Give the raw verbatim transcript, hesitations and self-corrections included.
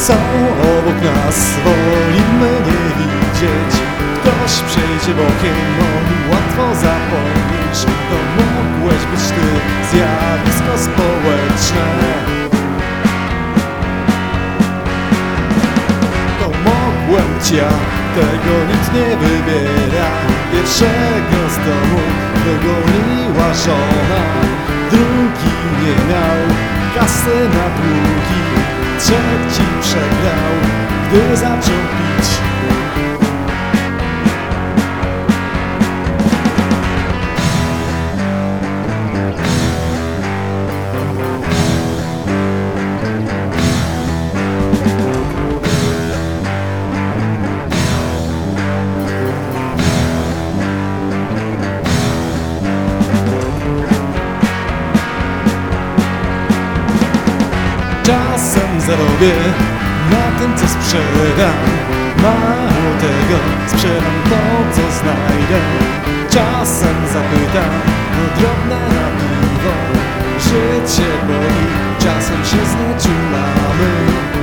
są obok nas, wolimy nie widzieć. Ktoś przejdzie bokiem, on łatwo zapomnisz. To mogłeś być ty, zjawisko społeczne. To mogłem być ja, tego nikt nie wybiera. Pierwszego z domu wygoniła żona, drugi nie miał kasy na długi, trzeci przegrał, gdy zaczął pić. Czasem zarobię na tym, co sprzedam. Mało tego, sprzedam to, co znajdę. Czasem zapytam o drobne na piwo. Życie boli, czasem się znieczulamy.